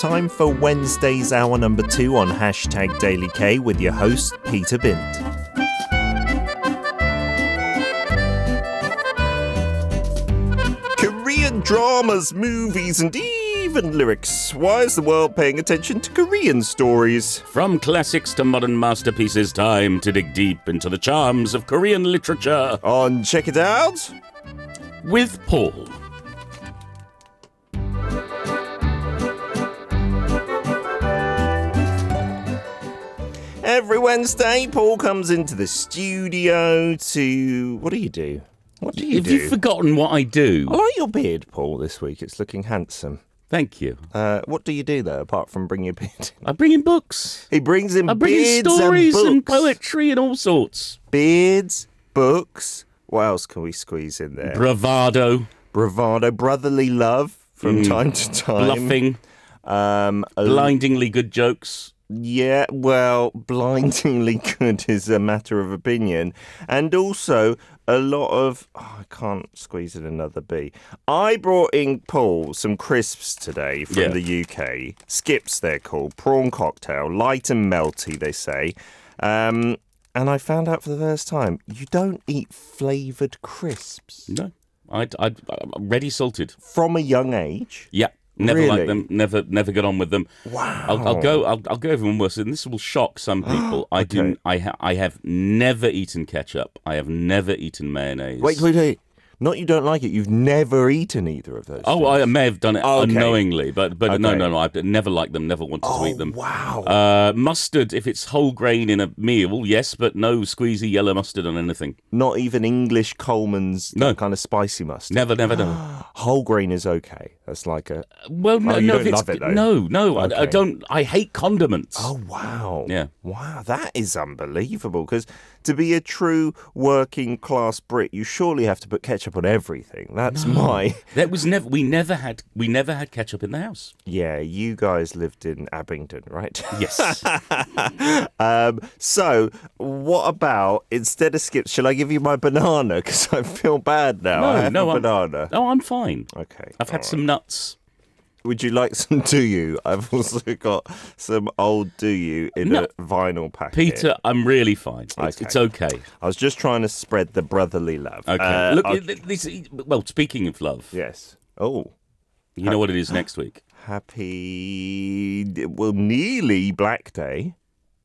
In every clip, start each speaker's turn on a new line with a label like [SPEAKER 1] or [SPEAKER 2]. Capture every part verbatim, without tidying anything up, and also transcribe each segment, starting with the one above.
[SPEAKER 1] time for Wednesday's hour number two on Hashtag Daily K with your host, Peter Bint. Korean dramas, movies, and even lyrics. Why is the world paying attention to Korean stories?
[SPEAKER 2] From classics to modern masterpieces, time to dig deep into the charms of Korean literature.
[SPEAKER 1] On Check It Out
[SPEAKER 2] with Paul.
[SPEAKER 1] Every Wednesday, Paul comes into the studio to... What do you do? What do you
[SPEAKER 2] Have
[SPEAKER 1] do?
[SPEAKER 2] you forgotten what I do?
[SPEAKER 1] I like your beard, Paul, this week. It's looking handsome.
[SPEAKER 2] Thank you.
[SPEAKER 1] Uh, what do you do, though, apart from bring your beard?
[SPEAKER 2] I bring in books.
[SPEAKER 1] He brings in
[SPEAKER 2] I bring in
[SPEAKER 1] beards
[SPEAKER 2] stories
[SPEAKER 1] and,
[SPEAKER 2] and
[SPEAKER 1] books.
[SPEAKER 2] poetry and all sorts.
[SPEAKER 1] Beards, books. What else can we squeeze in there?
[SPEAKER 2] Bravado.
[SPEAKER 1] Bravado, brotherly love from
[SPEAKER 2] Mm.
[SPEAKER 1] time to time.
[SPEAKER 2] Bluffing.
[SPEAKER 1] Um, a-
[SPEAKER 2] Blindingly good jokes.
[SPEAKER 1] Yeah, well, blindingly good is a matter of opinion. And also a lot of... Oh, I can't squeeze in another B. I brought in, Paul, some crisps today from
[SPEAKER 2] Yeah.
[SPEAKER 1] the U K. Skips, they're called. Prawn cocktail. Light and melty, they say. Um, and I found out for the first time, you don't eat flavoured crisps.
[SPEAKER 2] No. I, I, I'm ready salted.
[SPEAKER 1] From a young age?
[SPEAKER 2] Yeah. Never
[SPEAKER 1] Really?
[SPEAKER 2] liked them. Never, never got on with them.
[SPEAKER 1] Wow.
[SPEAKER 2] I'll, I'll go. I'll, I'll go even worse, and this will shock some people. I do.
[SPEAKER 1] Okay.
[SPEAKER 2] I, ha, I have never eaten ketchup. I have never eaten mayonnaise.
[SPEAKER 1] Wait, wait, wait. Not you don't like it. You've never eaten either of those.
[SPEAKER 2] Oh,
[SPEAKER 1] things.
[SPEAKER 2] I may have done it
[SPEAKER 1] Oh, okay.
[SPEAKER 2] unknowingly, but but no,
[SPEAKER 1] Okay.
[SPEAKER 2] no, no. I've never liked them. Never wanted
[SPEAKER 1] Oh,
[SPEAKER 2] to eat them.
[SPEAKER 1] wow.
[SPEAKER 2] Uh, mustard, if it's whole grain in a meal, yes, but no squeezy yellow mustard on anything.
[SPEAKER 1] Not even English Coleman's
[SPEAKER 2] No.
[SPEAKER 1] kind of spicy mustard.
[SPEAKER 2] Never, never done.
[SPEAKER 1] Whole grain is okay. That's like a...
[SPEAKER 2] Well, no,
[SPEAKER 1] Oh, you
[SPEAKER 2] no.
[SPEAKER 1] don't
[SPEAKER 2] if it's,
[SPEAKER 1] love it, though?
[SPEAKER 2] No, no. I, I
[SPEAKER 1] Okay.
[SPEAKER 2] don't. I hate condiments.
[SPEAKER 1] Oh, wow.
[SPEAKER 2] Yeah.
[SPEAKER 1] Wow, that is unbelievable. Because to be a true working class Brit, you surely have to put ketchup on everything. That's my...
[SPEAKER 2] That was never. We never had. We never had ketchup in the house.
[SPEAKER 1] Yeah, you guys lived in Abingdon, right?
[SPEAKER 2] Yes.
[SPEAKER 1] um, so, what about, instead of skips, shall I give you my banana? Because I feel bad now.
[SPEAKER 2] No,
[SPEAKER 1] I have
[SPEAKER 2] no,
[SPEAKER 1] a
[SPEAKER 2] I'm-
[SPEAKER 1] banana.
[SPEAKER 2] Oh, I'm fine.
[SPEAKER 1] Okay.
[SPEAKER 2] I've had
[SPEAKER 1] all
[SPEAKER 2] some nuts.
[SPEAKER 1] Would you like some Do You? I've also got some old Do You in
[SPEAKER 2] No.
[SPEAKER 1] a vinyl packet.
[SPEAKER 2] Peter, I'm really fine. It's
[SPEAKER 1] Okay.
[SPEAKER 2] it's okay.
[SPEAKER 1] I was just trying to spread the brotherly love.
[SPEAKER 2] Okay.
[SPEAKER 1] Uh,
[SPEAKER 2] Look,
[SPEAKER 1] I'll-
[SPEAKER 2] this, well, speaking of love,
[SPEAKER 1] yes. Oh,
[SPEAKER 2] you know what it is next week?
[SPEAKER 1] happy, well, nearly Black Day.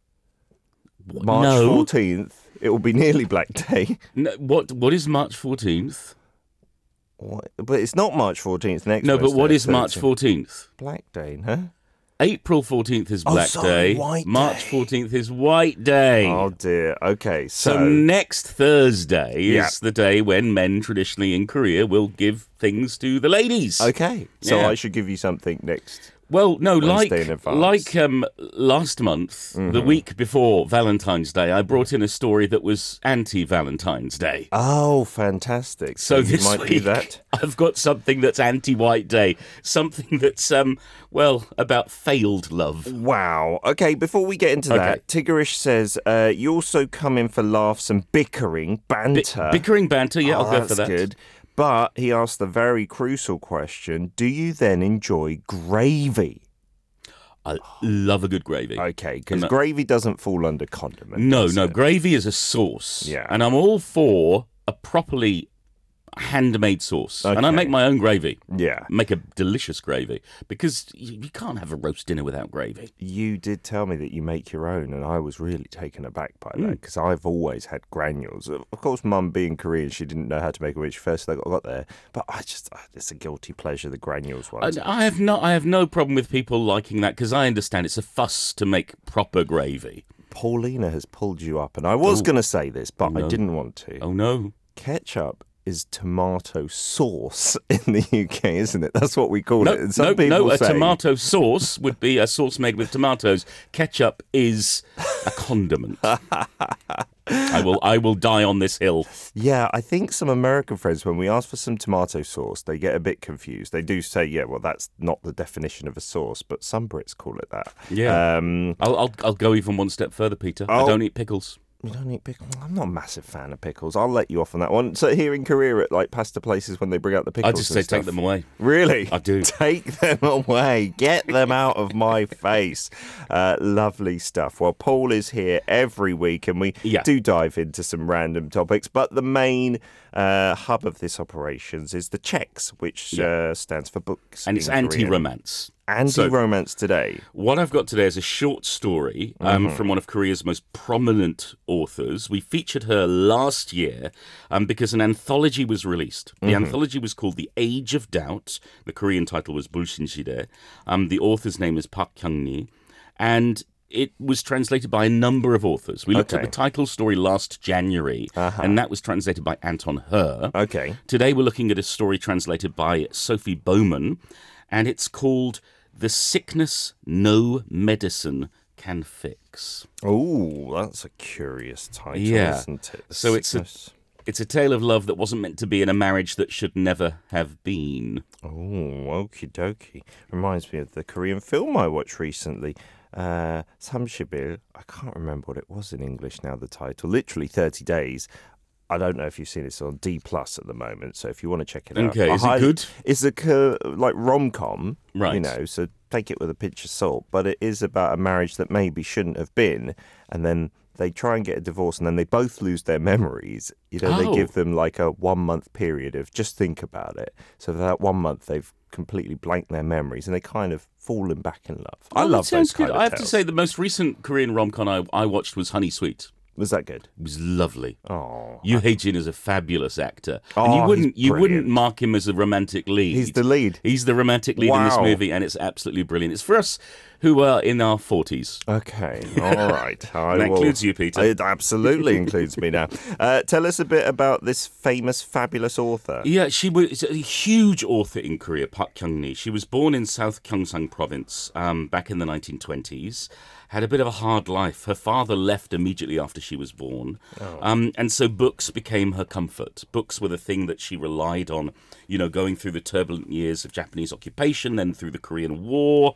[SPEAKER 1] March
[SPEAKER 2] no.
[SPEAKER 1] fourteenth. It will be nearly Black Day.
[SPEAKER 2] no. What What is March fourteenth?
[SPEAKER 1] What? But it's not March fourteenth next
[SPEAKER 2] No, but
[SPEAKER 1] Wednesday,
[SPEAKER 2] what is
[SPEAKER 1] so
[SPEAKER 2] March
[SPEAKER 1] it's a
[SPEAKER 2] fourteenth?
[SPEAKER 1] Black Day, huh?
[SPEAKER 2] April fourteenth is
[SPEAKER 1] Oh,
[SPEAKER 2] Black
[SPEAKER 1] sorry,
[SPEAKER 2] Day.
[SPEAKER 1] White
[SPEAKER 2] March
[SPEAKER 1] Day.
[SPEAKER 2] fourteenth is White Day.
[SPEAKER 1] Oh, dear. Okay, so...
[SPEAKER 2] so next Thursday
[SPEAKER 1] Yeah.
[SPEAKER 2] is the day when men traditionally in Korea will give things to the ladies.
[SPEAKER 1] Okay, so
[SPEAKER 2] Yeah.
[SPEAKER 1] I should give you something next.
[SPEAKER 2] Well, no, like
[SPEAKER 1] Wednesday in advance.
[SPEAKER 2] like um, last month,
[SPEAKER 1] Mm-hmm.
[SPEAKER 2] the week before Valentine's Day, I brought in a story that was anti-Valentine's Day.
[SPEAKER 1] Oh, fantastic.
[SPEAKER 2] So
[SPEAKER 1] you
[SPEAKER 2] this
[SPEAKER 1] might
[SPEAKER 2] week,
[SPEAKER 1] do that.
[SPEAKER 2] I've got something that's anti-White Day, something that's um, well, about failed love.
[SPEAKER 1] Wow. Okay, before we get into that, Tiggerish says uh, you also come in for laughs and bickering,
[SPEAKER 2] Bi-
[SPEAKER 1] banter.
[SPEAKER 2] bickering banter, yeah,
[SPEAKER 1] Oh,
[SPEAKER 2] I'll go
[SPEAKER 1] that's
[SPEAKER 2] for that.
[SPEAKER 1] good. But he asked the very crucial question, do you then enjoy gravy?
[SPEAKER 2] I love a good gravy.
[SPEAKER 1] Okay, because
[SPEAKER 2] No.
[SPEAKER 1] gravy doesn't fall under condiment.
[SPEAKER 2] No,
[SPEAKER 1] does
[SPEAKER 2] no,
[SPEAKER 1] it?
[SPEAKER 2] gravy is a sauce.
[SPEAKER 1] Yeah.
[SPEAKER 2] And I'm all for a properly handmade sauce. And I
[SPEAKER 1] Okay.
[SPEAKER 2] make my own gravy.
[SPEAKER 1] Yeah.
[SPEAKER 2] Make a delicious gravy. Because you, you can't have a roast dinner without gravy.
[SPEAKER 1] You did tell me that you make your own, and I was really taken aback by
[SPEAKER 2] Mm.
[SPEAKER 1] that because I've always had granules. Of of course, Mum being Korean, she didn't know how to make it when she first got got there. But I just, uh, it's a guilty pleasure, the granules ones.
[SPEAKER 2] I, I have no, I have no problem with people liking that because I understand it's a fuss to make proper gravy.
[SPEAKER 1] Paulina has pulled you up, and I was
[SPEAKER 2] Oh.
[SPEAKER 1] going to say this, but I
[SPEAKER 2] No.
[SPEAKER 1] didn't want to.
[SPEAKER 2] Oh no!
[SPEAKER 1] Ketchup is tomato sauce in the U K, isn't it? That's what we call
[SPEAKER 2] No,
[SPEAKER 1] it. And some
[SPEAKER 2] no,
[SPEAKER 1] people
[SPEAKER 2] no. A
[SPEAKER 1] say,
[SPEAKER 2] tomato sauce would be a sauce made with tomatoes. Ketchup is a condiment. I will, I will die on this hill.
[SPEAKER 1] Yeah, I think some American friends, when we ask for some tomato sauce, they get a bit confused. They do say, yeah, well, that's not the definition of a sauce, but some Brits call it that.
[SPEAKER 2] Yeah.
[SPEAKER 1] Um,
[SPEAKER 2] I'll, I'll, I'll go even one step further, Peter. I
[SPEAKER 1] Oh.
[SPEAKER 2] don't eat pickles.
[SPEAKER 1] You don't eat pickles? I'm not a massive fan of pickles. I'll let you off on that one. So here in Korea at like pasta places when they bring out the pickles,
[SPEAKER 2] I just say
[SPEAKER 1] stuff,
[SPEAKER 2] take them away.
[SPEAKER 1] Really?
[SPEAKER 2] I do.
[SPEAKER 1] Take them away. Get them out of my face. Uh, lovely stuff. Well, Paul is here every week and we
[SPEAKER 2] Yeah.
[SPEAKER 1] do dive into some random topics. But the main uh, hub of this operations is the Checks, which
[SPEAKER 2] Yeah.
[SPEAKER 1] uh, stands for books.
[SPEAKER 2] And it's
[SPEAKER 1] in Korean.
[SPEAKER 2] anti-romance.
[SPEAKER 1] Anti-romance today.
[SPEAKER 2] What I've got today is a short story um,
[SPEAKER 1] Mm-hmm.
[SPEAKER 2] from one of Korea's most prominent authors. We featured her last year um, because an anthology was released. The
[SPEAKER 1] Mm-hmm.
[SPEAKER 2] anthology was called The Age of Doubt. The Korean title was Bulshinshide. Um, the author's name is Park Kyung-ni. And it was translated by a number of authors. We looked
[SPEAKER 1] Okay.
[SPEAKER 2] at the title story last January,
[SPEAKER 1] Uh-huh.
[SPEAKER 2] and that was translated by Anton Her.
[SPEAKER 1] Okay.
[SPEAKER 2] Today we're looking at a story translated by Sophie Bowman, and it's called The Sickness No Medicine Can Fix.
[SPEAKER 1] Oh, that's a curious title,
[SPEAKER 2] Yeah.
[SPEAKER 1] isn't it? The
[SPEAKER 2] So it's a,
[SPEAKER 1] Sickness.
[SPEAKER 2] it's a tale of love that wasn't meant to be in a marriage that should never have been.
[SPEAKER 1] Oh, okie dokie. Reminds me of the Korean film I watched recently. Uh, 삼십일. I can't remember what it was in English now, the title. Literally thirty days. I don't know if you've seen it. It's on D Plus at the moment. So if you want to check it out.
[SPEAKER 2] Okay,
[SPEAKER 1] I
[SPEAKER 2] is it
[SPEAKER 1] highly-
[SPEAKER 2] good?
[SPEAKER 1] It's a co- like rom-com, you
[SPEAKER 2] Right.
[SPEAKER 1] know, so take it with a pinch of salt. But it is about a marriage that maybe shouldn't have been. And then they try and get a divorce and then they both lose their memories. You know,
[SPEAKER 2] Oh.
[SPEAKER 1] they give them like a one-month period of just think about it. So for that one month, they've completely blanked their memories and they kind of fallen back in love. I
[SPEAKER 2] Oh, that
[SPEAKER 1] love
[SPEAKER 2] sounds
[SPEAKER 1] those kind
[SPEAKER 2] good.
[SPEAKER 1] of
[SPEAKER 2] I have to
[SPEAKER 1] tales.
[SPEAKER 2] say, the most recent Korean rom-com I, I watched was Honey Sweet.
[SPEAKER 1] Was that good?
[SPEAKER 2] It was lovely.
[SPEAKER 1] Oh,
[SPEAKER 2] Yoo Hae-jin is a fabulous actor,
[SPEAKER 1] Oh,
[SPEAKER 2] and you
[SPEAKER 1] he's
[SPEAKER 2] wouldn't you wouldn't
[SPEAKER 1] brilliant.
[SPEAKER 2] mark him as a romantic lead.
[SPEAKER 1] he's the lead.
[SPEAKER 2] He's the romantic lead in this
[SPEAKER 1] Wow.
[SPEAKER 2] movie, and it's absolutely brilliant. It's for us who are in our forties.
[SPEAKER 1] Okay, all right. I
[SPEAKER 2] That
[SPEAKER 1] will-
[SPEAKER 2] includes you, Peter.
[SPEAKER 1] It absolutely includes me now. Uh, tell us a bit about this famous, fabulous author.
[SPEAKER 2] Yeah, she was a huge author in Korea, Park Kyung-ni. She was born in South Gyeongsang province um, back in the nineteen twenties. Had a bit of a hard life. Her father left immediately after she was born. Um, and so books became her comfort. Books were the thing that she relied on, you know, going through the turbulent years of Japanese occupation, then through the Korean War.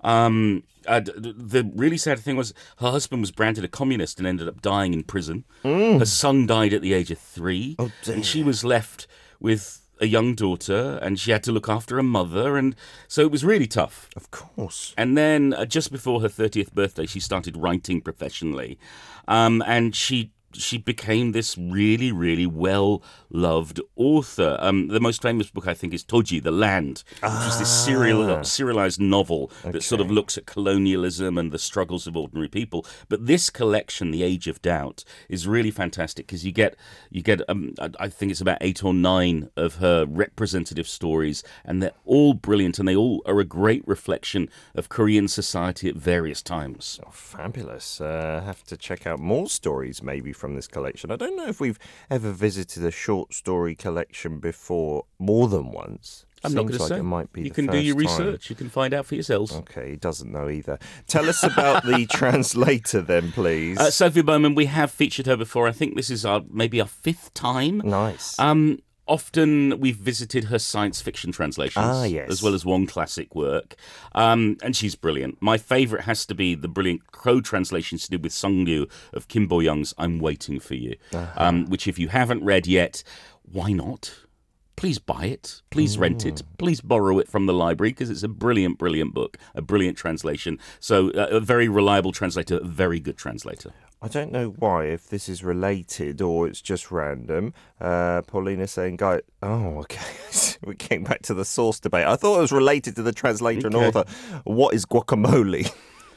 [SPEAKER 2] Um, uh, d- the really sad thing was her husband was branded a communist and ended up dying in prison. Her son died at the age of three.
[SPEAKER 1] Oh, dear.
[SPEAKER 2] And she was left with a young daughter, and she had to look after a mother, and so it was really tough.
[SPEAKER 1] Of course.
[SPEAKER 2] And then, uh, just before her thirtieth birthday, she started writing professionally, um, and she she became this really, really well-loved author. Um, the most famous book, I think, is Toji, The Land, which is this serial, serialized novel that sort of
[SPEAKER 1] Okay.
[SPEAKER 2] looks at colonialism and the struggles of ordinary people. But this collection, The Age of Doubt, is really fantastic because you get, you get um, I, I think it's about eight or nine of her representative stories, and they're all brilliant, and they all are a great reflection of Korean society at various times.
[SPEAKER 1] Oh, fabulous. Uh, have to check out more stories maybe from this collection. I don't know if we've ever visited a short story collection before more than once.
[SPEAKER 2] I'm not
[SPEAKER 1] Seems
[SPEAKER 2] going to
[SPEAKER 1] like
[SPEAKER 2] say.
[SPEAKER 1] it might be
[SPEAKER 2] you
[SPEAKER 1] the
[SPEAKER 2] can do your
[SPEAKER 1] first time.
[SPEAKER 2] research. You can find out for yourselves.
[SPEAKER 1] Okay, he doesn't know either. Tell us about the translator then, please.
[SPEAKER 2] Uh, Sophie Bowman, we have featured her before. I think this is our maybe our fifth time.
[SPEAKER 1] nice.
[SPEAKER 2] Um, often we've visited her science fiction translations,
[SPEAKER 1] Ah, yes.
[SPEAKER 2] as well as one classic work, um, and she's brilliant. My favourite has to be the brilliant Crow translation she did with Sung Liu of Kim Bo Young's "I'm Waiting for You,"
[SPEAKER 1] Uh-huh.
[SPEAKER 2] um, which, if you haven't read yet, why not? Please buy it. Please rent it. Please borrow it from the library because it's a brilliant, brilliant book, a brilliant translation. So uh, a very reliable translator, a very good translator.
[SPEAKER 1] I don't know why, if this is related or it's just random. Uh, Paulina saying, guy, oh, okay. We came back to the source debate. I thought it was related to the translator and
[SPEAKER 2] Okay.
[SPEAKER 1] author. What is guacamole?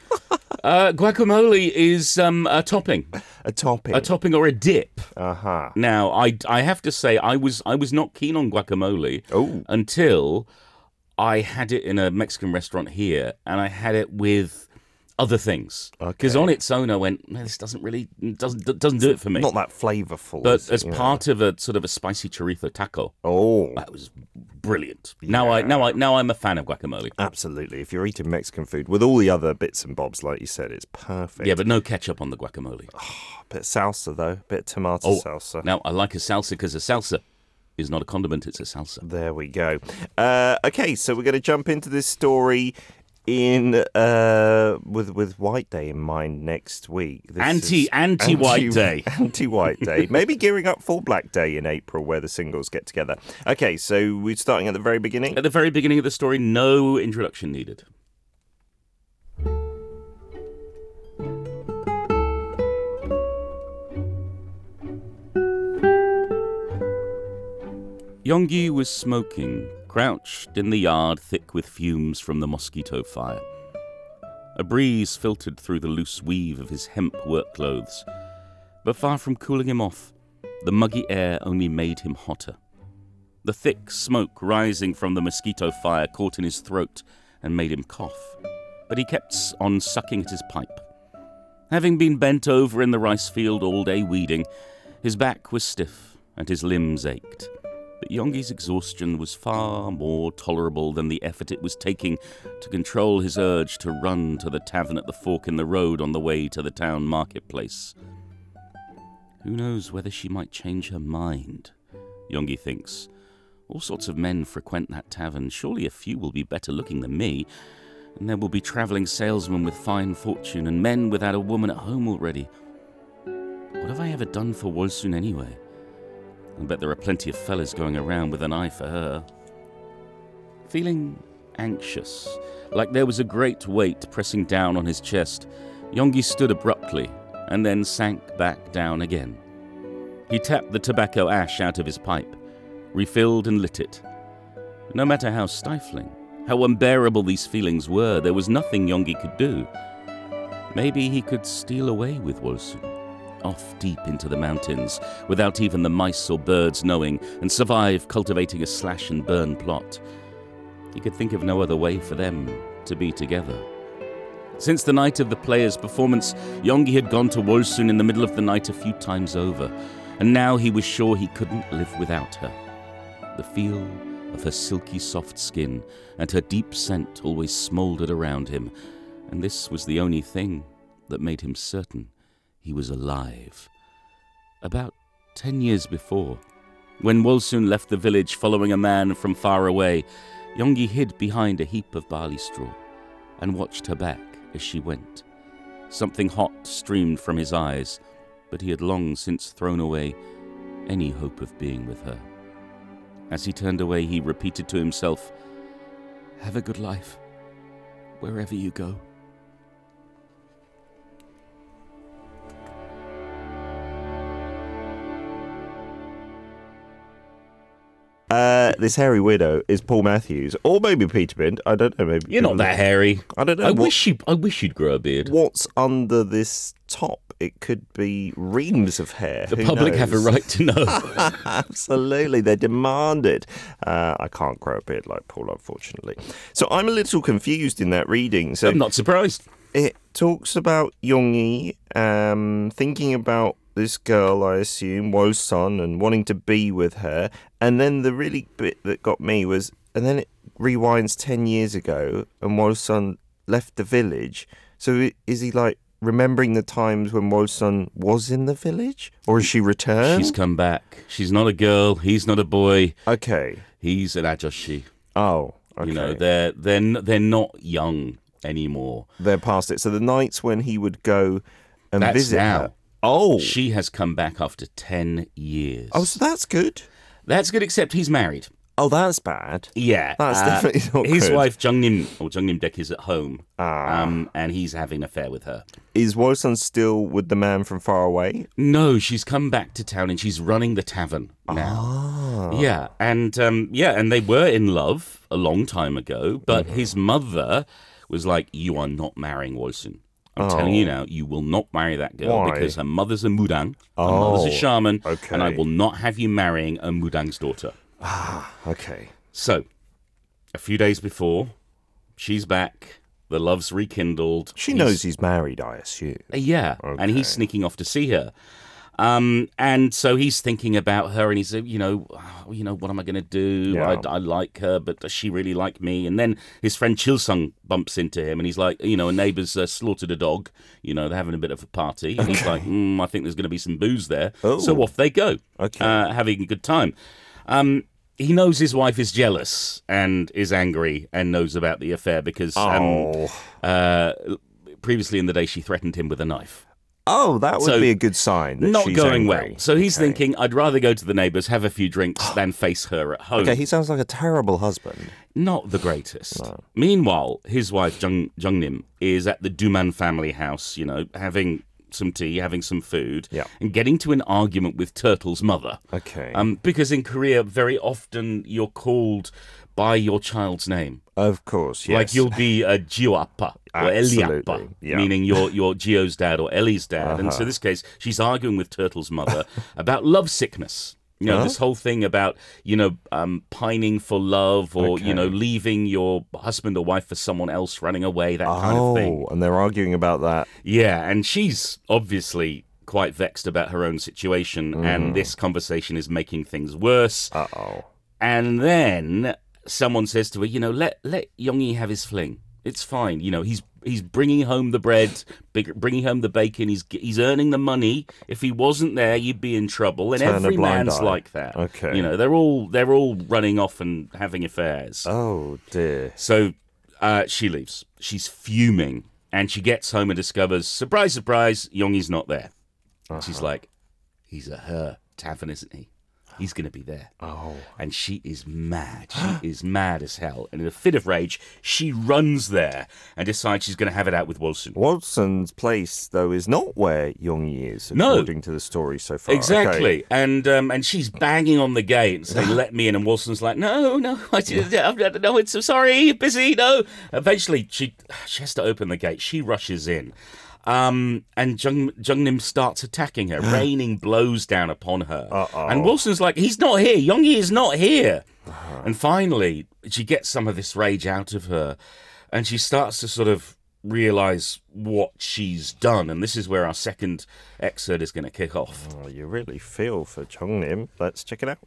[SPEAKER 2] Uh, guacamole is um, a topping,
[SPEAKER 1] A topping.
[SPEAKER 2] a topping or a dip.
[SPEAKER 1] uh-huh.
[SPEAKER 2] Now, I, I have to say, I was I was not keen on guacamole
[SPEAKER 1] Oh.
[SPEAKER 2] until I had it in a Mexican restaurant here, and I had it with other things. Because
[SPEAKER 1] Okay.
[SPEAKER 2] on its own, I went, "Man, this doesn't really doesn't doesn't do it for me.
[SPEAKER 1] Not that flavourful.
[SPEAKER 2] But
[SPEAKER 1] is it?
[SPEAKER 2] as
[SPEAKER 1] Yeah.
[SPEAKER 2] part of a sort of a spicy chorizo taco,
[SPEAKER 1] Oh,
[SPEAKER 2] that was brilliant. Now I now I now I'm a fan of guacamole.
[SPEAKER 1] absolutely. If you're eating Mexican food with all the other bits and bobs, like you said, it's perfect.
[SPEAKER 2] Yeah, but no ketchup on the guacamole.
[SPEAKER 1] Bit of salsa, though. Bit of tomato
[SPEAKER 2] Oh,
[SPEAKER 1] salsa.
[SPEAKER 2] Now I like a salsa because a salsa is not a condiment; it's a salsa.
[SPEAKER 1] There we go. Uh, okay, so we're going to jump into this story. in uh, with with White Day in mind next week. This
[SPEAKER 2] Anti
[SPEAKER 1] is
[SPEAKER 2] anti White Day.
[SPEAKER 1] Anti White Day. Maybe gearing up for Black Day in April, where the singles get together. Okay, so we're starting at the very beginning.
[SPEAKER 2] At the very beginning of the story, no introduction needed. Yonggi was smoking, crouched in the yard thick with fumes from the mosquito fire. A breeze filtered through the loose weave of his hemp work clothes, but far from cooling him off, the muggy air only made him hotter. The thick smoke rising from the mosquito fire caught in his throat and made him cough, but he kept on sucking at his pipe. Having been bent over in the rice field all day weeding, his back was stiff and his limbs ached. But Yonggi's exhaustion was far more tolerable than the effort it was taking to control his urge to run to the tavern at the fork in the road on the way to the town marketplace. Who knows whether she might change her mind, Yonggi thinks. All sorts of men frequent that tavern. Surely a few will be better looking than me, and there will be travelling salesmen with fine fortune and men without a woman at home already. What have I ever done for Wolsun anyway? I bet there are plenty of fellas going around with an eye for her. Feeling anxious, like there was a great weight pressing down on his chest, Yonggi stood abruptly and then sank back down again. He tapped the tobacco ash out of his pipe, refilled and lit it. No matter how stifling, how unbearable these feelings were, there was nothing Yonggi could do. Maybe he could steal away with Wolsun, off deep into the mountains, without even the mice or birds knowing, and survive cultivating a slash-and-burn plot. He could think of no other way for them to be together. Since the night of the players' performance, Yonggi had gone to Wolsun in the middle of the night a few times over, and now he was sure he couldn't live without her. The feel of her silky soft skin and her deep scent always smouldered around him, and this was the only thing that made him certain he was alive. About ten years before, when Wolsun left the village following a man from far away, Yonggi hid behind a heap of barley straw and watched her back as she went. Something hot streamed from his eyes, but he had long since thrown away any hope of being with her. As he turned away, he repeated to himself, "Have a good life, wherever you go."
[SPEAKER 1] Uh, this hairy widow is Paul Matthews, or maybe Peter Bint. I don't know. Maybe
[SPEAKER 2] You're not that hairy.
[SPEAKER 1] I don't know.
[SPEAKER 2] I
[SPEAKER 1] what,
[SPEAKER 2] wish you. I wish you'd grow a beard.
[SPEAKER 1] What's under this top? It could be reams of hair.
[SPEAKER 2] The
[SPEAKER 1] Who
[SPEAKER 2] public
[SPEAKER 1] knows?
[SPEAKER 2] have a right to know.
[SPEAKER 1] Absolutely, they demand it. Uh, I can't grow a beard like Paul, unfortunately. So I'm a little confused in that reading. So
[SPEAKER 2] I'm not surprised.
[SPEAKER 1] it talks about Yonggi um, thinking about this girl, I assume, Wolsun, and wanting to be with her. And then the really bit that got me was, and then it rewinds ten years ago, and Wolsun left the village. So is he like remembering the times when Wolsun was in the village? Or has she returned?
[SPEAKER 2] She's come back. She's not a girl. He's not a boy.
[SPEAKER 1] Okay.
[SPEAKER 2] He's an ajoshi.
[SPEAKER 1] Oh, okay.
[SPEAKER 2] You know, they're they're n- they're not young anymore.
[SPEAKER 1] They're past it. So the nights when he would go and
[SPEAKER 2] That's
[SPEAKER 1] visit
[SPEAKER 2] now.
[SPEAKER 1] her. Oh.
[SPEAKER 2] She has come back after ten years.
[SPEAKER 1] Oh, so that's good.
[SPEAKER 2] That's good, except he's married.
[SPEAKER 1] Oh, that's bad.
[SPEAKER 2] Yeah.
[SPEAKER 1] That's
[SPEAKER 2] uh,
[SPEAKER 1] definitely not
[SPEAKER 2] His
[SPEAKER 1] good.
[SPEAKER 2] wife, Jung Nim, or Jung Nim Dek, is at home.
[SPEAKER 1] Ah.
[SPEAKER 2] Um, and he's having an affair with her.
[SPEAKER 1] Is Wolsun still with the man from far away?
[SPEAKER 2] No, she's come back to town and she's running the tavern now.
[SPEAKER 1] Ah.
[SPEAKER 2] Yeah, and um, yeah, and they were in love a long time ago, but
[SPEAKER 1] Mm-hmm.
[SPEAKER 2] his mother was like, "You are not marrying Wolsun. I'm
[SPEAKER 1] Oh.
[SPEAKER 2] telling you now, you will not marry that girl
[SPEAKER 1] Why?
[SPEAKER 2] because her mother's a mudang, her
[SPEAKER 1] Oh,
[SPEAKER 2] mother's a shaman,
[SPEAKER 1] okay.
[SPEAKER 2] and I will not have you marrying a mudang's daughter."
[SPEAKER 1] Okay.
[SPEAKER 2] So, a few days before, she's back. The love's rekindled.
[SPEAKER 1] She
[SPEAKER 2] He's-
[SPEAKER 1] knows he's married, I assume.
[SPEAKER 2] Uh, Yeah, and he's
[SPEAKER 1] Okay.
[SPEAKER 2] sneaking off to see her. Um, and so he's thinking about her, and he's, uh, you know, "Oh, you know, what am I going to do?
[SPEAKER 1] Yeah.
[SPEAKER 2] I, I like her, but does she really like me? And then his friend Chilsung bumps into him, and he's like, you know, a neighbour's uh, slaughtered a dog. You know, they're having a bit of a party, and he's like, mm, I think there's going to be some booze there.
[SPEAKER 1] Oh.
[SPEAKER 2] So off they go,
[SPEAKER 1] Okay.
[SPEAKER 2] uh, having a good time. Um, he knows his wife is jealous and is angry and knows about the affair because
[SPEAKER 1] Oh.
[SPEAKER 2] um, uh, previously in the day she threatened him with a knife.
[SPEAKER 1] Oh, that would
[SPEAKER 2] So,
[SPEAKER 1] be a good sign. That
[SPEAKER 2] Not
[SPEAKER 1] she's
[SPEAKER 2] going
[SPEAKER 1] angry.
[SPEAKER 2] well. So he's
[SPEAKER 1] Okay.
[SPEAKER 2] thinking, I'd rather go to the neighbours, have a few drinks, than face her at home.
[SPEAKER 1] Okay, he sounds like a terrible husband.
[SPEAKER 2] Not the greatest. Meanwhile, his wife, Jung, Jungnim, is at the Duman family house, you know, having some tea, having some food,
[SPEAKER 1] Yeah.
[SPEAKER 2] and getting to an argument with Turtle's mother.
[SPEAKER 1] Okay.
[SPEAKER 2] Um, because in Korea, very often you're called by your child's name.
[SPEAKER 1] Of course, yes.
[SPEAKER 2] Like you'll be a Gio-appa or
[SPEAKER 1] Absolutely,
[SPEAKER 2] Eli-appa,
[SPEAKER 1] yeah.
[SPEAKER 2] meaning you're, you're Gio's dad or Ellie's dad. And so in this case, she's arguing with Turtle's mother about love sickness. You know,
[SPEAKER 1] Huh?
[SPEAKER 2] this whole thing about, you know, um, pining for love or,
[SPEAKER 1] Okay.
[SPEAKER 2] you know, leaving your husband or wife for someone else, running away, that kind
[SPEAKER 1] oh,
[SPEAKER 2] of thing.
[SPEAKER 1] and they're arguing about that.
[SPEAKER 2] Yeah, and she's obviously quite vexed about her own situation,
[SPEAKER 1] Mm.
[SPEAKER 2] and this conversation is making things worse.
[SPEAKER 1] Uh-oh.
[SPEAKER 2] And then someone says to her, you know, let let Yongyi have his fling. It's fine. You know, he's he's bringing home the bread, big, bringing home the bacon. He's he's earning the money. If he wasn't there, you'd be in trouble. And
[SPEAKER 1] Turn a
[SPEAKER 2] every
[SPEAKER 1] blind
[SPEAKER 2] man's
[SPEAKER 1] eye.
[SPEAKER 2] like that.
[SPEAKER 1] Okay.
[SPEAKER 2] You know, they're all they're all running off and having affairs.
[SPEAKER 1] Oh, dear.
[SPEAKER 2] So uh, she leaves. She's fuming, and she gets home and discovers, surprise, surprise, Yongyi's not there. She's like, he's at her tavern, isn't he? He's going to be there.
[SPEAKER 1] Oh.
[SPEAKER 2] And she is mad. She is mad as hell. And in a fit of rage, she runs there and decides she's going to have it out with Wolsun.
[SPEAKER 1] Watson's place, though, is not where Yoongi is,
[SPEAKER 2] No.
[SPEAKER 1] according to the story so far.
[SPEAKER 2] Exactly.
[SPEAKER 1] Okay.
[SPEAKER 2] And um, and she's banging on the gate and saying, let me in. And Wolson's like, no, no, I just, no, it's, I'm sorry, busy, no. Eventually, she, she has to open the gate. She rushes in. Um, and Jung, Jungnim starts attacking her, raining blows down upon her.
[SPEAKER 1] Uh-oh.
[SPEAKER 2] And Wilson's like, he's not here. Yoongi is not here. And finally, she gets some of this rage out of her, and she starts to sort of realize what she's done. And this is where our second excerpt is going to kick off.
[SPEAKER 1] Oh, you really feel for Jungnim. Let's check it out.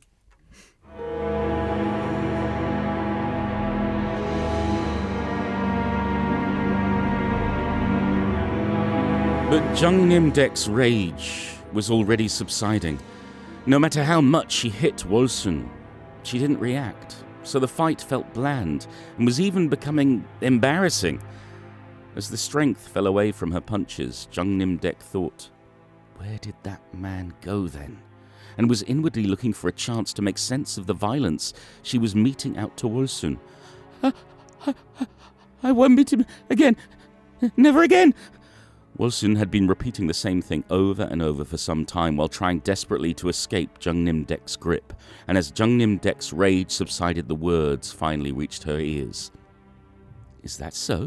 [SPEAKER 2] But Jungnim Dek's rage was already subsiding. No matter how much she hit Wolsun, she didn't react, so the fight felt bland and was even becoming embarrassing. As the strength fell away from her punches, Jungnim Dek thought, where did that man go then? And was inwardly looking for a chance to make sense of the violence she was meting out to Wolsun. I, I, I won't meet him again. Never again. Wolsun had been repeating the same thing over and over for some time while trying desperately to escape Jungnim Dek's grip, and as Jungnim Dek's rage subsided, the words finally reached her ears. Is that so?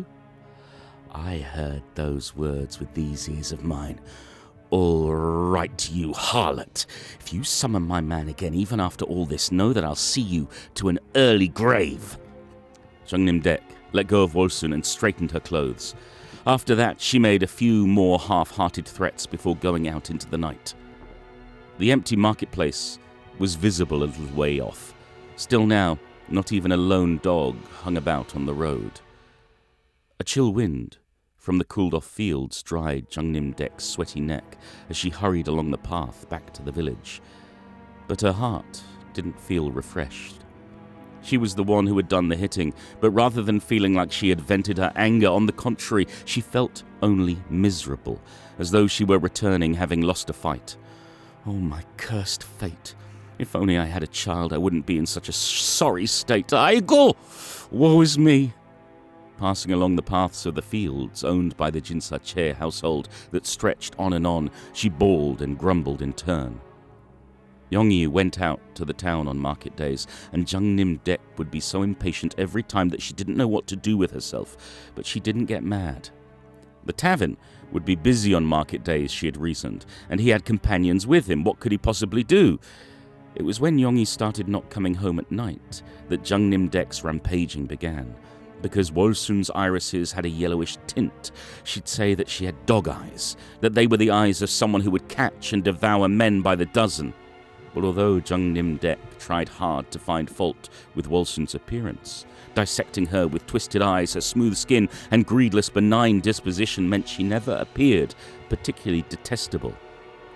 [SPEAKER 2] I heard those words with these ears of mine. All right, you harlot. If you summon my man again, even after all this, know that I'll see you to an early grave. Jungnim Dek let go of Wolsun and straightened her clothes. After that, she made a few more half-hearted threats before going out into the night. The empty marketplace was visible a little way off. Still now, not even a lone dog hung about on the road. A chill wind from the cooled-off fields dried Jungnim Dek's sweaty neck as she hurried along the path back to the village. But her heart didn't feel refreshed. She was the one who had done the hitting, but rather than feeling like she had vented her anger, on the contrary, she felt only miserable, as though she were returning having lost a fight. Oh, my cursed fate. If only I had a child, I wouldn't be in such a sorry state. I go! Woe is me! Passing along the paths of the fields owned by the Jinsa Che household that stretched on and on, she bawled and grumbled in turn. Yongyi went out to the town on market days, and Jungnim Dek would be so impatient every time that she didn't know what to do with herself, but she didn't get mad. The tavern would be busy on market days, she had reasoned, and he had companions with him. What could he possibly do? It was when Yongyi started not coming home at night that Jungnim Dek's rampaging began. Because Wolsun's irises had a yellowish tint, she'd say that she had dog eyes, that they were the eyes of someone who would catch and devour men by the dozen. But although Jungnim Dek tried hard to find fault with Wolsun's appearance, dissecting her with twisted eyes, her smooth skin, and greedless benign disposition meant she never appeared particularly detestable.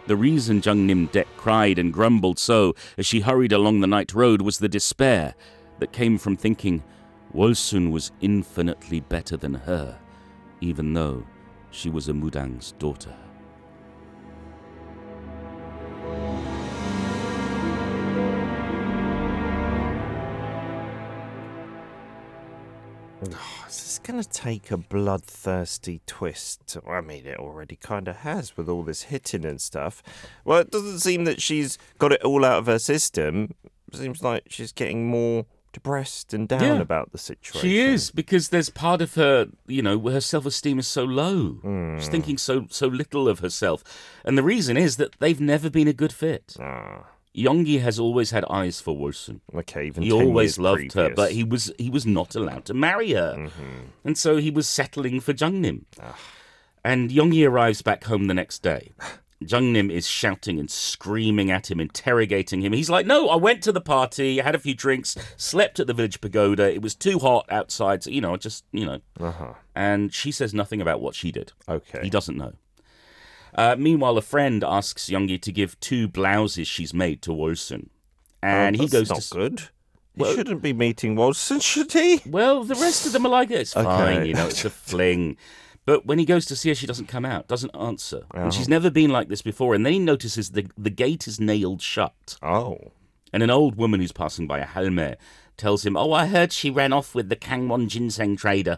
[SPEAKER 2] The reason Jung Nim Dek cried and grumbled so as she hurried along the night road was the despair that came from thinking Wolsun was infinitely better than her, even though she was a Mudang's daughter.
[SPEAKER 1] Oh, is this going to take a bloodthirsty twist? I mean, it already kind of has with all this hitting and stuff. Well, it doesn't seem that she's got it all out of her system. It seems like she's getting more depressed and down
[SPEAKER 2] Yeah.
[SPEAKER 1] about the situation.
[SPEAKER 2] She is, because there's part of her, you know, her self-esteem is so low.
[SPEAKER 1] Mm.
[SPEAKER 2] She's thinking so so little of herself. And the reason is that they've never been a good fit.
[SPEAKER 1] Ah,
[SPEAKER 2] Yonggi has always had eyes for Wolsun.
[SPEAKER 1] okay, even
[SPEAKER 2] He
[SPEAKER 1] ten
[SPEAKER 2] always
[SPEAKER 1] years
[SPEAKER 2] loved her,
[SPEAKER 1] previous.
[SPEAKER 2] but he was he was not allowed to marry her.
[SPEAKER 1] Mhm.
[SPEAKER 2] And so he was settling for Jungnim.
[SPEAKER 1] Ah.
[SPEAKER 2] And Yonggi arrives back home the next day. Jungnim is shouting and screaming at him, interrogating him. He's like, no, I went to the party, had a few drinks, slept at the village pagoda. It was too hot outside, so, you know, just, you know.
[SPEAKER 1] Uh-huh.
[SPEAKER 2] And she says nothing about what she did.
[SPEAKER 1] Okay.
[SPEAKER 2] He doesn't know. Uh, meanwhile, a friend asks Yonggi to give two blouses she's made to Wolsun. And
[SPEAKER 1] oh,
[SPEAKER 2] he
[SPEAKER 1] that's
[SPEAKER 2] goes
[SPEAKER 1] not
[SPEAKER 2] to...
[SPEAKER 1] good. He
[SPEAKER 2] Well-
[SPEAKER 1] shouldn't be meeting Wolson, should he?
[SPEAKER 2] Well, the rest of them are like, it's
[SPEAKER 1] Okay.
[SPEAKER 2] fine, you know, it's a fling. But when he goes to see her, she doesn't come out, doesn't answer.
[SPEAKER 1] Oh.
[SPEAKER 2] And she's never been like this before. And then he notices the, the gate is nailed shut.
[SPEAKER 1] Oh.
[SPEAKER 2] And an old woman who's passing by, a halme, tells him, oh, I heard she ran off with the Kangwon ginseng trader.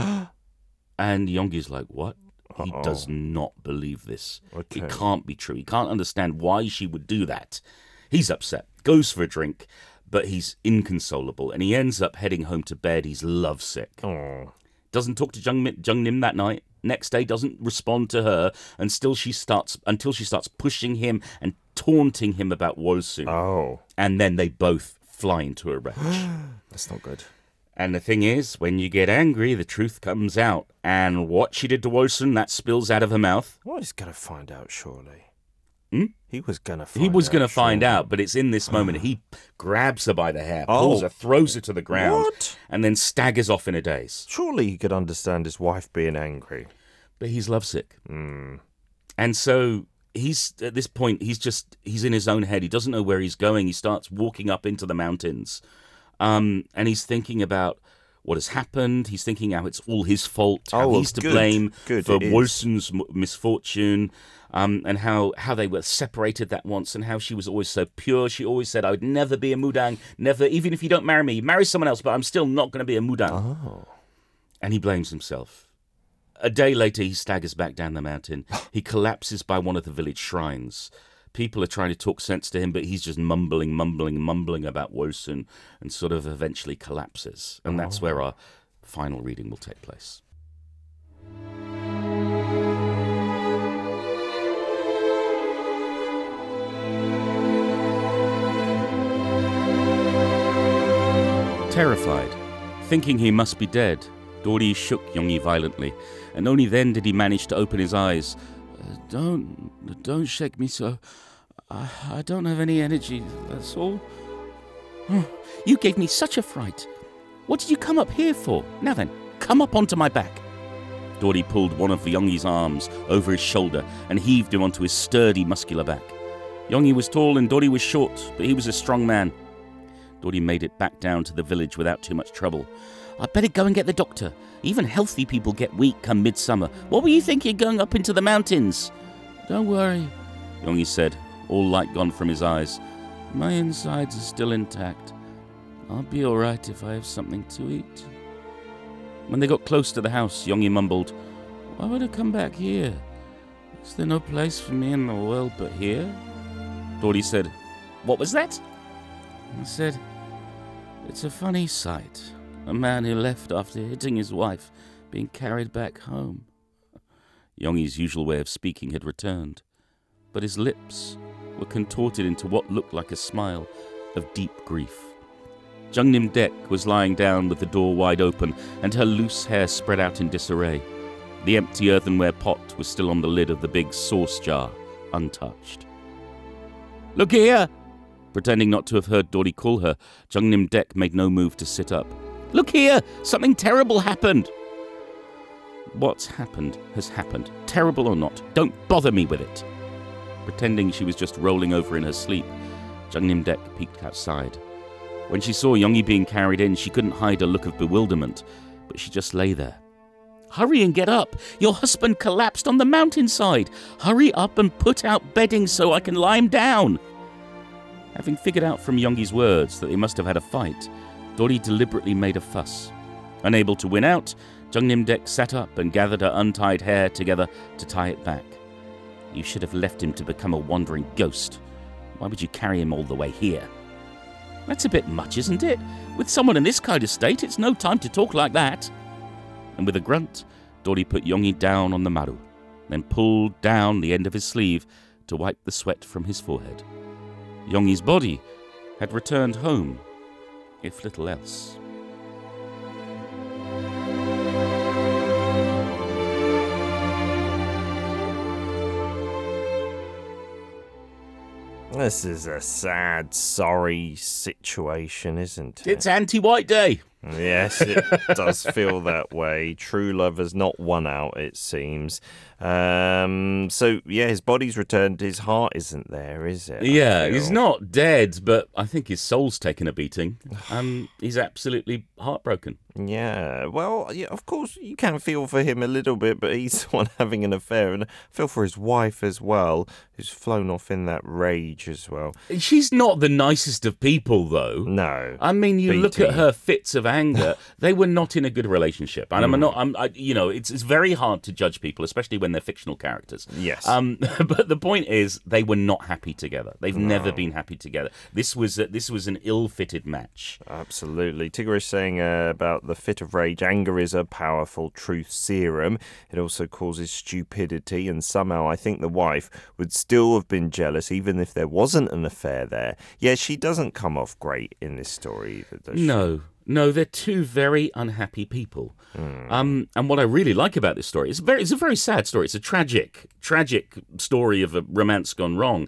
[SPEAKER 2] And Yonggi's like, what? He
[SPEAKER 1] Uh-oh.
[SPEAKER 2] does not believe this.
[SPEAKER 1] Okay.
[SPEAKER 2] It can't be true. He can't understand why she would do that. He's upset, goes for a drink, but he's inconsolable. And he ends up heading home to bed. He's lovesick.
[SPEAKER 1] Oh.
[SPEAKER 2] Doesn't talk to Jung, Jung Nim that night. Next day doesn't respond to her and still she starts until she starts pushing him and taunting him about Wolsun.
[SPEAKER 1] Oh.
[SPEAKER 2] And then they both fly into a rage.
[SPEAKER 1] That's not good.
[SPEAKER 2] And the thing is, when you get angry, the truth comes out. And what she did to Wolsun, that spills out of her mouth.
[SPEAKER 1] Well, he's going to find out, surely.
[SPEAKER 2] Hmm?
[SPEAKER 1] He was going to find
[SPEAKER 2] He was
[SPEAKER 1] out.
[SPEAKER 2] going to find
[SPEAKER 1] surely.
[SPEAKER 2] out, but it's in this moment he grabs her by the hair,
[SPEAKER 1] Oh.
[SPEAKER 2] pulls her, throws her to the ground,
[SPEAKER 1] What?
[SPEAKER 2] and then staggers off in a daze.
[SPEAKER 1] Surely he could understand his wife being angry.
[SPEAKER 2] But he's lovesick.
[SPEAKER 1] Hmm.
[SPEAKER 2] And so he's, at this point, he's just, he's in his own head. He doesn't know where he's going. He starts walking up into the mountains. Um, and he's thinking about what has happened. He's thinking how it's all his fault, how
[SPEAKER 1] Oh,
[SPEAKER 2] he's to
[SPEAKER 1] good.
[SPEAKER 2] blame
[SPEAKER 1] Good,
[SPEAKER 2] for
[SPEAKER 1] it is.
[SPEAKER 2] Wolsun's m- misfortune, um, and how, how they were separated that once, and how she was always so pure. She always said, I would never be a Mudang, never, even if you don't marry me, marry someone else, but I'm still not going to be a Mudang.
[SPEAKER 1] Oh.
[SPEAKER 2] And he blames himself. A day later, he staggers back down the mountain. He collapses by one of the village shrines. People are trying to talk sense to him, but he's just mumbling, mumbling, mumbling about Wolsun and sort of eventually collapses. And that's where our final reading will take place. Terrified, thinking he must be dead, Dori shook Yonggi violently, and only then did he manage to open his eyes. Uh, don't, don't shake me so. I, I don't have any energy, that's all. Oh, you gave me such a fright. What did you come up here for? Now then, come up onto my back. Dori pulled one of Yonggi's arms over his shoulder and heaved him onto his sturdy, muscular back. Yonggi was tall and Dori was short, but he was a strong man. Dori made it back down to the village without too much trouble. I'd better go and get the doctor. Even healthy people get weak come midsummer. What were you thinking going up into the mountains? Don't worry, Yonggi said, all light gone from his eyes. My insides are still intact. I'll be all right if I have something to eat. When they got close to the house, Yonggi mumbled, Why would I come back here? Is there no place for me in the world but here? Dori said, What was that? I said, It's a funny sight. A man who left after hitting his wife being carried back home. Yonggi's usual way of speaking had returned, but his lips were contorted into what looked like a smile of deep grief. Jung Nim Dek was lying down with the door wide open and her loose hair spread out in disarray. The empty earthenware pot was still on the lid of the big sauce jar, untouched. Look here! Pretending not to have heard Dori call her, Jung Nim Dek made no move to sit up. Look here! Something terrible happened! What's happened has happened, terrible or not. Don't bother me with it. Pretending she was just rolling over in her sleep, Jung Nim-dek peeked outside. When she saw Young-hee being carried in, she couldn't hide a look of bewilderment, but she just lay there. "Hurry and get up! Your husband collapsed on the mountainside! Hurry up and put out bedding so I can lie him down!" Having figured out from Young-hee's words that they must have had a fight, Dori deliberately made a fuss. Unable to win out, Jung Nim-dek sat up and gathered her untied hair together to tie it back. "You should have left him to become a wandering ghost. Why would you carry him all the way here?" "That's a bit much, isn't it? With someone in this kind of state, it's no time to talk like that." And with a grunt, Dori put Young-hee down on the maru, then pulled down the end of his sleeve to wipe the sweat from his forehead. Young-hee's body had returned home, if little else.
[SPEAKER 1] This is a sad, sorry situation, isn't it?
[SPEAKER 2] It's anti-White Day.
[SPEAKER 1] Yes, it does feel that way. True love has not won out, it seems. Um, so, yeah, his body's returned. His heart isn't there, is it?
[SPEAKER 2] Yeah, he's not dead, but I think his soul's taken a beating. Um, he's absolutely heartbroken.
[SPEAKER 1] Yeah, well, yeah, of course, you can feel for him a little bit, but he's the one having an affair. And I feel for his wife as well, who's flown off in that rage as well.
[SPEAKER 2] She's not the nicest of people, though.
[SPEAKER 1] No.
[SPEAKER 2] I mean, you
[SPEAKER 1] B T.
[SPEAKER 2] look at her fits of anger, they were not in a good relationship. And I'm not, I'm, I, you know, it's, it's very hard to judge people, especially when they're fictional characters.
[SPEAKER 1] Yes.
[SPEAKER 2] Um, but the point is, they were not happy together. They've no. never been happy together. This was, a, this was an ill-fitted match.
[SPEAKER 1] Absolutely. Tigger is saying uh, about the fit of rage, anger is a powerful truth serum. It also causes stupidity, and somehow I think the wife would still have been jealous even if there wasn't an affair there. Yeah, she doesn't come off great in this story either, does she?
[SPEAKER 2] No. No, they're two very unhappy people. Mm. Um, and what I really like about this story, it's, very, it's a very sad story. It's a tragic, tragic story of a romance gone wrong,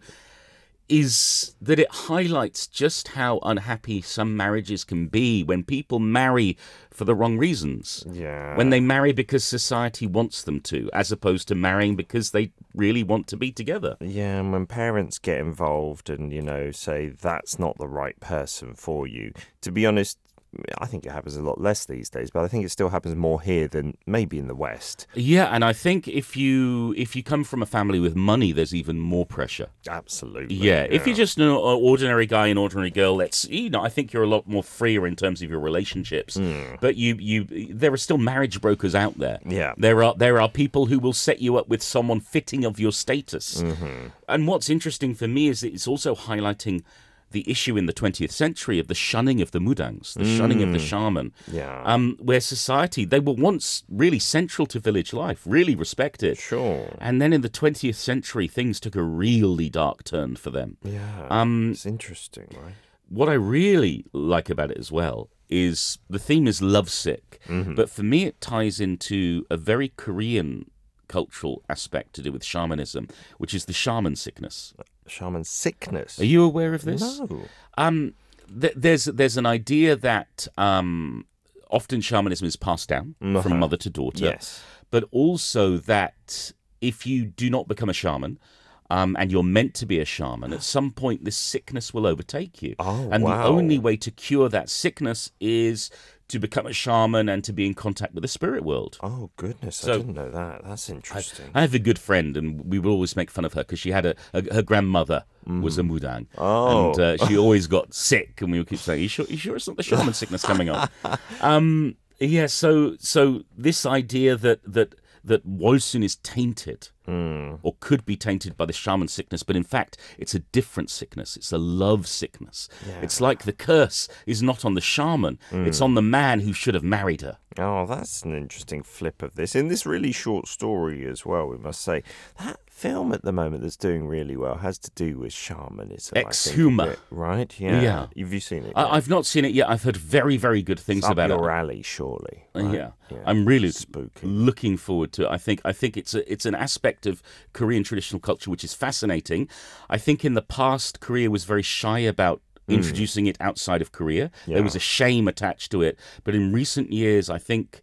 [SPEAKER 2] is that it highlights just how unhappy some marriages can be when people marry for the wrong reasons.
[SPEAKER 1] Yeah.
[SPEAKER 2] When they marry because society wants them to, as opposed to marrying because they really want to be together.
[SPEAKER 1] Yeah, and when parents get involved and, you know, say that's not the right person for you, to be honest, I think it happens a lot less these days, but I think it still happens more here than maybe in the West.
[SPEAKER 2] Yeah, and I think if you if you come from a family with money, there's even more pressure.
[SPEAKER 1] Absolutely.
[SPEAKER 2] Yeah,
[SPEAKER 1] yeah.
[SPEAKER 2] if you're just an ordinary guy, an ordinary girl, that's, you know, I think you're a lot more freer in terms of your relationships. Mm. But you you there are still marriage brokers out there.
[SPEAKER 1] Yeah.
[SPEAKER 2] There are there are people who will set you up with someone fitting of your status.
[SPEAKER 1] Mm-hmm.
[SPEAKER 2] And what's interesting for me is that it's also highlighting the issue in the twentieth century of the shunning of the mudangs, the mm. shunning of the shaman,
[SPEAKER 1] yeah.
[SPEAKER 2] um, where society, they were once really central to village life, really respected.
[SPEAKER 1] Sure.
[SPEAKER 2] And then in the twentieth century, things took a really dark turn for them.
[SPEAKER 1] Yeah,
[SPEAKER 2] um,
[SPEAKER 1] it's interesting, right?
[SPEAKER 2] What I really like about it as well is the theme is lovesick, mm-hmm. but for me it ties into a very Korean cultural aspect to do with shamanism, which is the shaman sickness.
[SPEAKER 1] Shaman sickness.
[SPEAKER 2] Are you aware of this?
[SPEAKER 1] No.
[SPEAKER 2] Um, th- there's there's an idea that um, often shamanism is passed down uh-huh. from mother to daughter.
[SPEAKER 1] Yes.
[SPEAKER 2] But also that if you do not become a shaman, um, and you're meant to be a shaman, at some point this sickness will overtake you.
[SPEAKER 1] Oh,
[SPEAKER 2] and
[SPEAKER 1] wow.
[SPEAKER 2] the only way to cure that sickness is to become a shaman and to be in contact with the spirit world.
[SPEAKER 1] Oh, goodness.
[SPEAKER 2] So,
[SPEAKER 1] I didn't know that. That's interesting.
[SPEAKER 2] I, I have a good friend, and we would always make fun of her because she had a, a her grandmother mm. was a mudang.
[SPEAKER 1] Oh.
[SPEAKER 2] And uh, she always got sick, and we would keep saying, you sure, you sure it's not the shaman sickness coming on? Um, yeah, so so this idea that that that Wolsun is tainted mm. or could be tainted by the shaman sickness, but in fact it's a different sickness. It's a love sickness. Yeah. It's like the curse is not on the shaman, mm. it's on the man who should have married her.
[SPEAKER 1] Oh, that's an interesting flip of this. In this really short story as well, we must say, that film at the moment that's doing really well has to do with shamanism.
[SPEAKER 2] Exhuma.
[SPEAKER 1] Right? Yeah.
[SPEAKER 2] yeah.
[SPEAKER 1] Have you seen it?
[SPEAKER 2] I, I've not seen it yet. I've heard very, very good things
[SPEAKER 1] it's up
[SPEAKER 2] about
[SPEAKER 1] your
[SPEAKER 2] it.
[SPEAKER 1] alley, surely.
[SPEAKER 2] Right?
[SPEAKER 1] Right?
[SPEAKER 2] Yeah.
[SPEAKER 1] yeah.
[SPEAKER 2] I'm really
[SPEAKER 1] spooky.
[SPEAKER 2] looking forward to it. I think I think it's a, it's an aspect of Korean traditional culture which is fascinating. I think in the past, Korea was very shy about introducing mm. it outside of Korea.
[SPEAKER 1] Yeah.
[SPEAKER 2] There was a shame attached to it. But in recent years, I think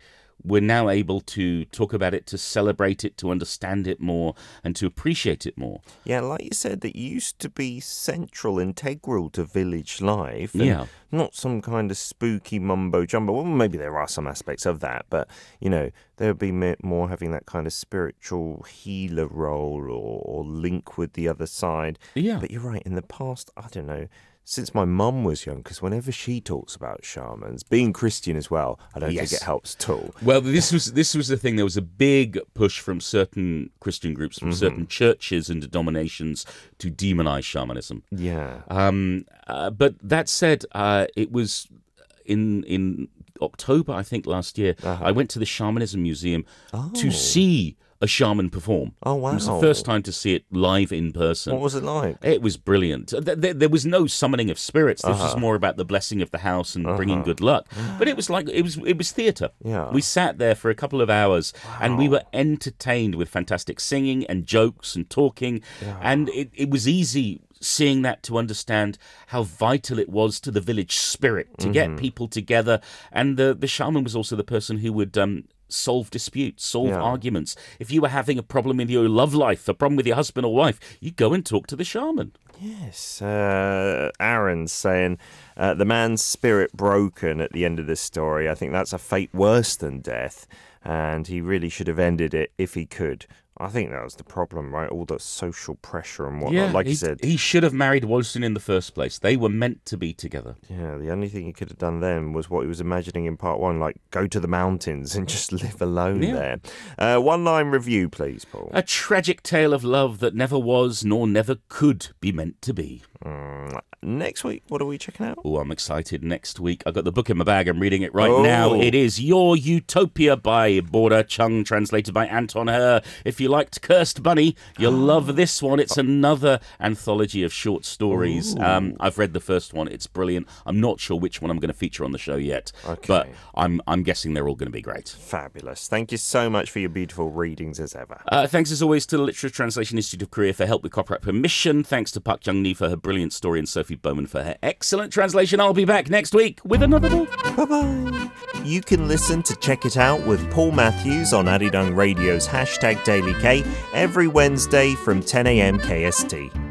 [SPEAKER 2] we're now able to talk about it, to celebrate it, to understand it more, and to appreciate it more.
[SPEAKER 1] Yeah, like you said, it used to be central, integral to village life. And
[SPEAKER 2] Yeah.
[SPEAKER 1] not some kind of spooky mumbo jumbo. Well, maybe there are some aspects of that, but, you know, there would be more having that kind of spiritual healer role or, or link with the other side.
[SPEAKER 2] Yeah.
[SPEAKER 1] But you're right, in the past, I don't know, since my mum was young, because whenever she talks about shamans, being Christian as well, I don't
[SPEAKER 2] Yes.
[SPEAKER 1] think it helps at all.
[SPEAKER 2] Well, this was this was the thing. There was a big push from certain Christian groups, from
[SPEAKER 1] Mm-hmm.
[SPEAKER 2] certain churches and denominations to demonize shamanism.
[SPEAKER 1] Yeah.
[SPEAKER 2] Um, uh, but that said, uh, it was in in October, I think, last year.
[SPEAKER 1] Uh-huh.
[SPEAKER 2] I went to the Shamanism Museum
[SPEAKER 1] Oh.
[SPEAKER 2] to see a shaman perform.
[SPEAKER 1] Oh, wow.
[SPEAKER 2] It was the first time to see it live in person.
[SPEAKER 1] What was it like?
[SPEAKER 2] It was brilliant. Th- th- There was no summoning of spirits. This was
[SPEAKER 1] Uh-huh.
[SPEAKER 2] more about the blessing of the house and bringing good luck. But it was like it was it was theatre.
[SPEAKER 1] Yeah.
[SPEAKER 2] We sat there for a couple of hours and we were entertained with fantastic singing and jokes and talking. And it, it was easy seeing that to understand how vital it was to the village spirit to get people together. And the, the shaman was also the person who would um, solve disputes, solve
[SPEAKER 1] Yeah.
[SPEAKER 2] arguments. If you were having a problem in your love life, a problem with your husband or wife, you go and talk to the shaman.
[SPEAKER 1] Yes, uh, Aaron's saying uh, the man's spirit broken at the end of this story. I think that's a fate worse than death, and he really should have ended it if he could. I think that was the problem, right? All the social pressure and whatnot. like
[SPEAKER 2] he,
[SPEAKER 1] you said,
[SPEAKER 2] he should have married Wolston in the first place. They were meant to be together.
[SPEAKER 1] yeah, the only thing he could have done then was what he was imagining in part one, like go to the mountains and just live alone
[SPEAKER 2] Yeah.
[SPEAKER 1] there. Uh, one line review, please, Paul.
[SPEAKER 2] A tragic tale of love that never was nor never could be meant to be.
[SPEAKER 1] Mm, next week, what are we checking out?
[SPEAKER 2] Oh, I'm excited. Next week, I've got the book in my bag. I'm reading it right
[SPEAKER 1] Oh.
[SPEAKER 2] now. It is Your Utopia by Borda Chung, translated by Anton Herr. If you liked Cursed Bunny, you'll love this one. It's another anthology of short stories. Um, I've read the first one. It's brilliant. I'm not sure which one I'm going to feature on the show yet,
[SPEAKER 1] Okay.
[SPEAKER 2] but I'm I'm guessing they're all going to be great.
[SPEAKER 1] Fabulous. Thank you so much for your beautiful readings as ever.
[SPEAKER 2] Uh, thanks as always to the Literature Translation Institute of Korea for help with copyright permission. Thanks to Park Jung-ni for her brilliant story and Sophie Bowman for her excellent translation. I'll be back next week with another book.
[SPEAKER 1] Bye-bye. You can listen to Check It Out with Paul Matthews on Arirang Radio's hashtag Daily K every Wednesday from ten a.m. K S T.